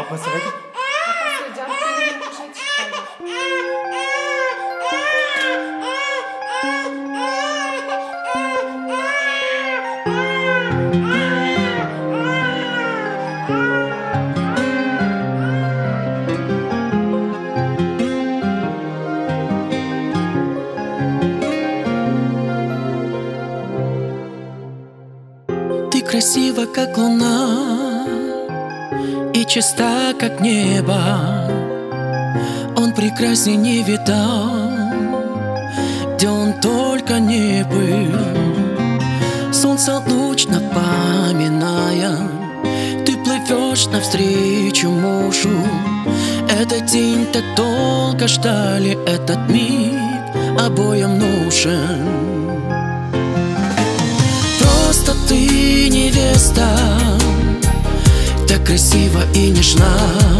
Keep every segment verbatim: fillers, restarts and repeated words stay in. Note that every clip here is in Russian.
посмотрите. Ты красива, как луна, и чиста, как небо. Он прекрасней не видал, где он только не был. Солнце луч напоминая, ты плывешь навстречу мужу. Этот день так долго ждали, этот миг обоим нужен. Просто ты невеста, так красива и нежна,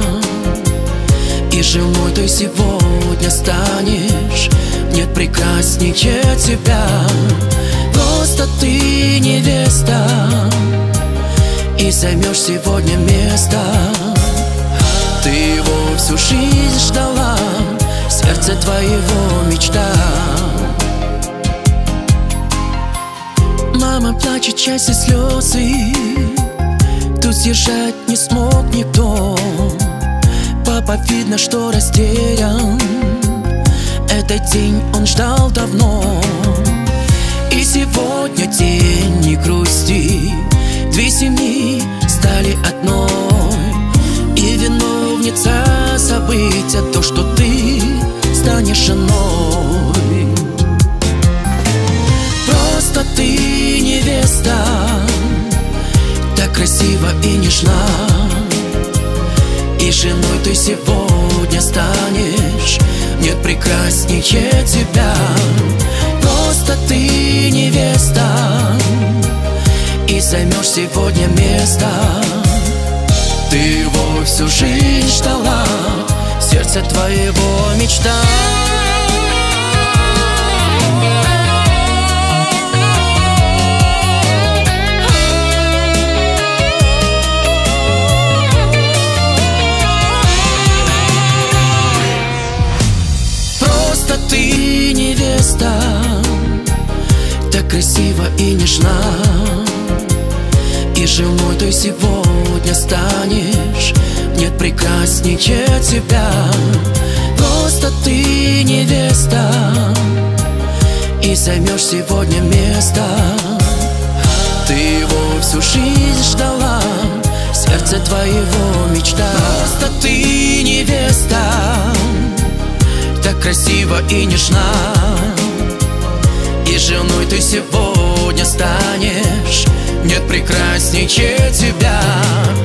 и женой ты сегодня станешь. Нет прекраснее тебя. Просто ты невеста, и займешь сегодня место. Ты его всю жизнь ждала, сердце твоего мечта. Мама плачет, часть и слезы, тут сдержать не смог никто. Папа видно, что растерян, этот день он ждал давно. И сегодня день не грусти, две семьи стали одной. И виновница события то, что ты станешь женой. Просто ты невеста, так красива и нежна, и женой ты сегодня станешь. Нет прекраснее тебя. Просто ты невеста, и займешь сегодня место. Ты его всю жизнь ждала, сердце твоего мечта. Просто ты невеста, так красива и нежна, и женой ты сегодня станешь. Нет прекраснее тебя. Просто ты невеста, и займешь сегодня место. Ты его всю жизнь ждала, сердце твоего мечта. Просто ты невеста, так красива и нежна, и женой ты сегодня станешь. Нет прекраснее тебя.